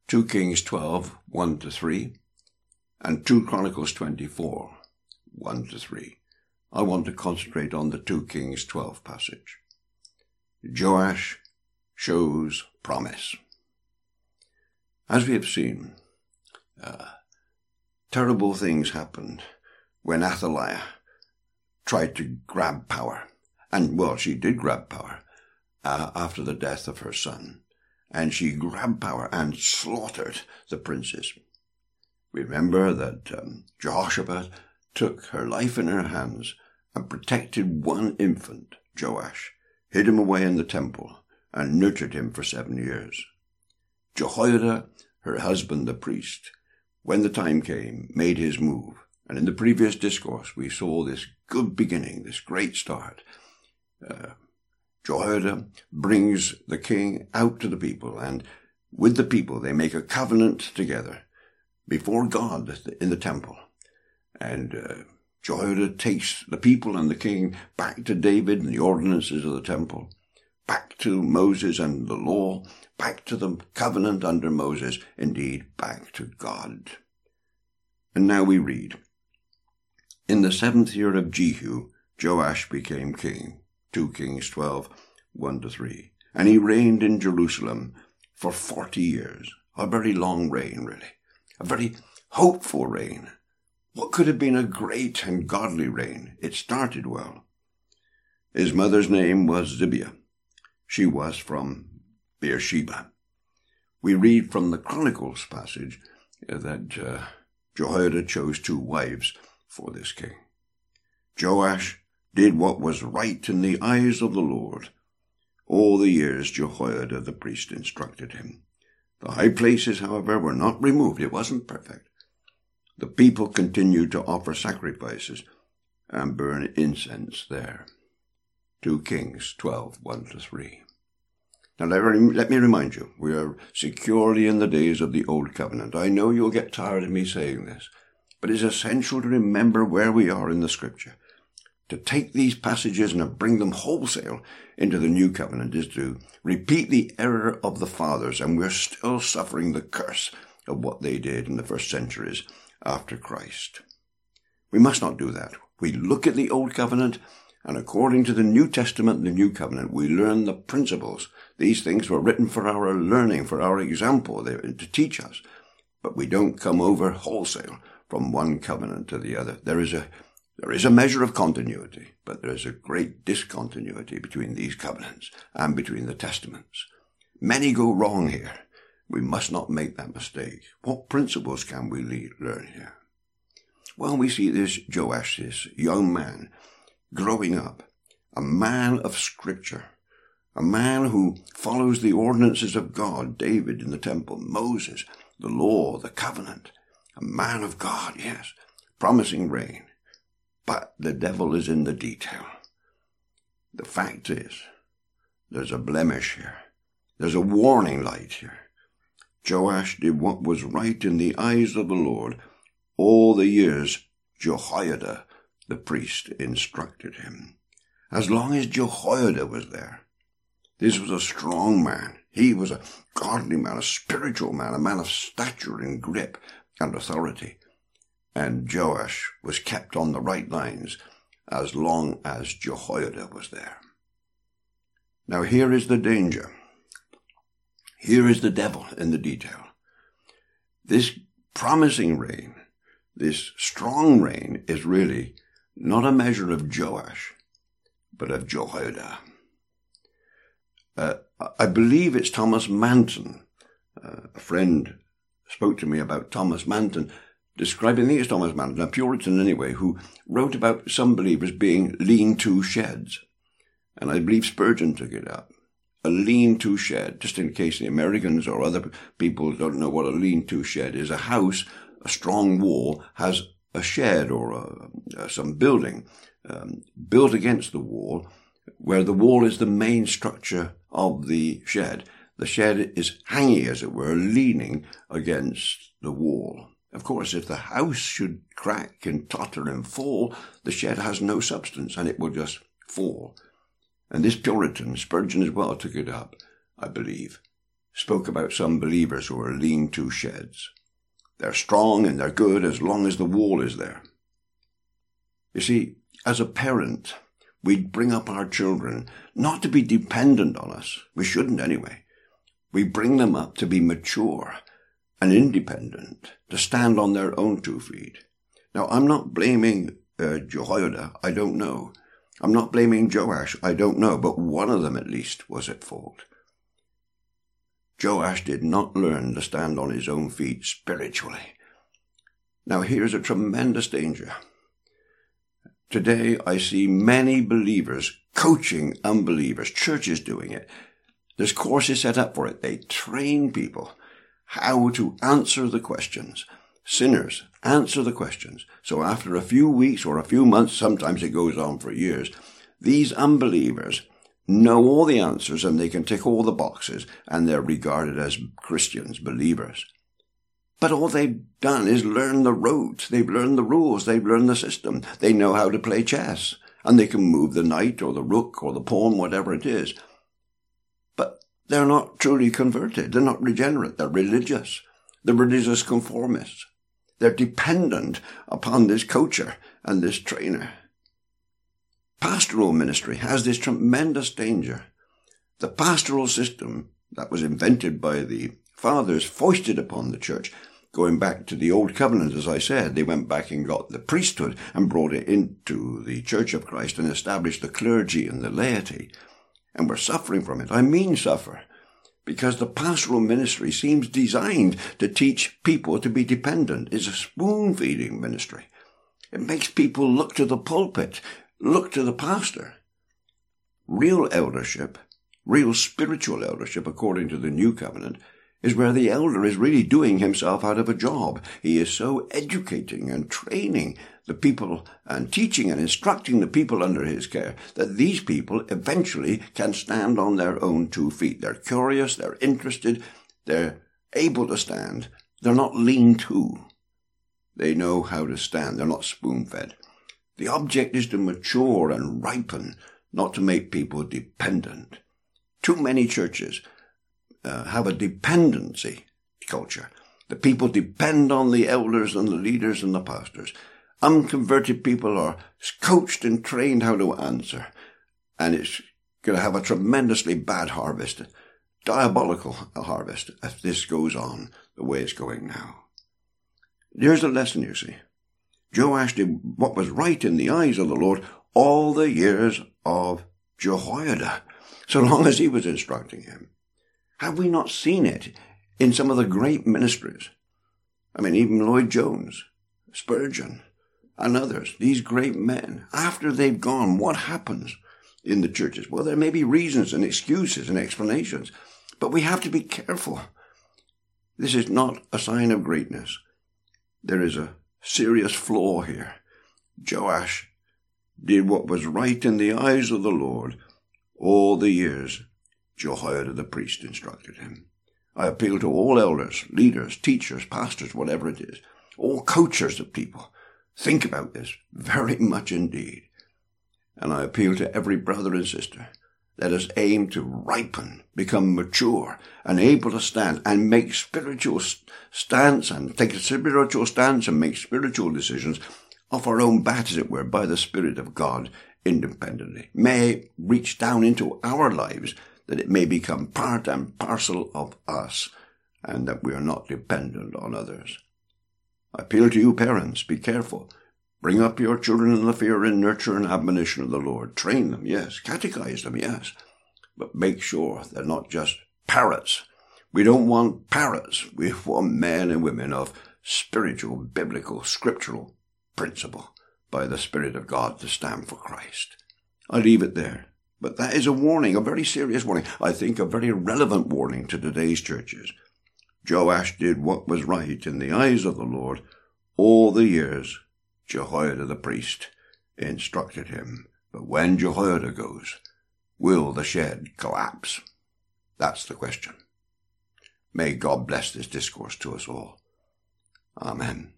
2 Kings 12, 1-3, and 2 Chronicles 24, 1-3. I want to concentrate on the 2 Kings 12 passage. Joash shows promise. As we have seen, terrible things happened when Athaliah tried to grab power. And, well, she did grab power after the death of her son. And she grabbed power and slaughtered the princes. Remember that Jehoshaphat took her life in her hands and protected one infant, Joash, hid him away in the temple, and nurtured him for 7 years. Jehoiada, her husband the priest, when the time came, made his move. And in the previous discourse, we saw this good beginning, this great start. Jehoiada brings the king out to the people, and with the people they make a covenant together before God in the temple. And Jehoiada takes the people and the king back to David and the ordinances of the temple, back to Moses and the law, back to the covenant under Moses, indeed, back to God. And now we read, in the 7th year of Jehu, Joash became king. 2 Kings 12, 1-3. And he reigned in Jerusalem for 40 years. A very long reign, really. A very hopeful reign. What could have been a great and godly reign? It started well. His mother's name was Zibiah. She was from Beersheba. We read from the Chronicles passage that Jehoiada chose 2 wives for this king. Joash did what was right in the eyes of the Lord. All the years Jehoiada the priest instructed him. The high places, however, were not removed. It wasn't perfect. The people continued to offer sacrifices and burn incense there. 2 Kings 12, 1-3. Now let me remind you, we are securely in the days of the Old Covenant. I know you'll get tired of me saying this, but it's essential to remember where we are in the Scripture. To take these passages and to bring them wholesale into the New Covenant is to repeat the error of the fathers, and we're still suffering the curse of what they did in the first centuries after Christ. We must not do that. We look at the Old Covenant, and according to the New Testament and the New Covenant, we learn the principles. These things were written for our learning, for our example, to teach us. But we don't come over wholesale from one covenant to the other. There is a measure of continuity, but there is a great discontinuity between these covenants and between the testaments. Many go wrong here. We must not make that mistake. What principles can we learn here? Well, we see this Joash, this young man, growing up, a man of Scripture, a man who follows the ordinances of God, David in the temple, Moses, the law, the covenant, a man of God, yes, promising reign. But the devil is in the detail. The fact is, there's a blemish here. There's a warning light here. Joash did what was right in the eyes of the Lord all the years Jehoiada, the priest, instructed him. As long as Jehoiada was there, this was a strong man. He was a godly man, a spiritual man, a man of stature and grip and authority. And Joash was kept on the right lines as long as Jehoiada was there. Now here is the danger. Here is the devil in the detail. This promising reign, this strong reign, is really not a measure of Joash, but of Jehoiada. I believe it's Thomas Manton. A friend spoke to me about Thomas Manton, describing, I think it's Thomas Manton, a Puritan anyway, who wrote about some believers being lean-to sheds. And I believe Spurgeon took it up. A lean-to shed, just in case the Americans or other people don't know what a lean-to shed is. A house, a strong wall, has a shed or some building built against the wall, where the wall is the main structure of the shed. The shed is hanging, as it were, leaning against the wall. Of course, if the house should crack and totter and fall, the shed has no substance and it will just fall. And this Puritan, Spurgeon as well, took it up, I believe, spoke about some believers who are lean-to sheds. They're strong and they're good as long as the wall is there. You see, as a parent, we bring up our children not to be dependent on us. We shouldn't anyway. We bring them up to be mature and independent, to stand on their own 2 feet. Now, I'm not blaming Jehoiada. I don't know. I'm not blaming Joash. I don't know. But one of them at least was at fault. Joash did not learn to stand on his own feet spiritually. Now, here's a tremendous danger. Today, I see many believers coaching unbelievers, churches doing it. There's courses set up for it. They train people how to answer the questions. Sinners, answer the questions. So after a few weeks or a few months, sometimes it goes on for years, these unbelievers know all the answers and they can tick all the boxes and they're regarded as Christians, believers. But all they've done is learn the rote. They've learned the rules. They've learned the system. They know how to play chess and they can move the knight or the rook or the pawn, whatever it is. But they're not truly converted. They're not regenerate. They're religious. They're religious conformists. They're dependent upon this coacher and this trainer. Pastoral ministry has this tremendous danger. The pastoral system that was invented by the fathers foisted upon the church, going back to the Old Covenant, as I said. They went back and got the priesthood and brought it into the Church of Christ and established the clergy and the laity. And we're suffering from it. I mean suffer. Because the pastoral ministry seems designed to teach people to be dependent. It's a spoon-feeding ministry. It makes people look to the pulpit, look to the pastor. Real eldership, real spiritual eldership, according to the New Covenant, is where the elder is really doing himself out of a job. He is so educating and training the people and teaching and instructing the people under his care that these people eventually can stand on their own 2 feet. They're curious, they're interested, they're able to stand. They're not lean-to. They know how to stand. They're not spoon-fed. The object is to mature and ripen, not to make people dependent. Too many churches have a dependency culture. The people depend on the elders and the leaders and the pastors. Unconverted people are coached and trained how to answer. And it's going to have a tremendously bad harvest, diabolical harvest, if this goes on the way it's going now. Here's the lesson, you see. Joash did what was right in the eyes of the Lord all the years of Jehoiada, so long as he was instructing him. Have we not seen it in some of the great ministries? I mean, even Lloyd Jones, Spurgeon, and others, these great men, after they've gone, what happens in the churches? Well, there may be reasons and excuses and explanations, but we have to be careful. This is not a sign of greatness. There is a serious flaw here. Joash did what was right in the eyes of the Lord all the years Jehoiada the priest instructed him. I appeal to all elders, leaders, teachers, pastors, whatever it is, all coachers of people. Think about this very much indeed. And I appeal to every brother and sister. Let us aim to ripen, become mature, and able to stand and make spiritual stance and take a spiritual stance and make spiritual decisions off our own bat, as it were, by the Spirit of God independently. May it reach down into our lives, that it may become part and parcel of us, and that we are not dependent on others. I appeal to you, parents, be careful. Bring up your children in the fear and nurture and admonition of the Lord. Train them, yes. Catechize them, yes. But make sure they're not just parrots. We don't want parrots. We want men and women of spiritual, biblical, scriptural principle by the Spirit of God to stand for Christ. I leave it there. But that is a warning, a very serious warning. I think a very relevant warning to today's churches. Joash did what was right in the eyes of the Lord all the years Jehoiada the priest instructed him. But when Jehoiada goes, will the shed collapse? That's the question. May God bless this discourse to us all. Amen.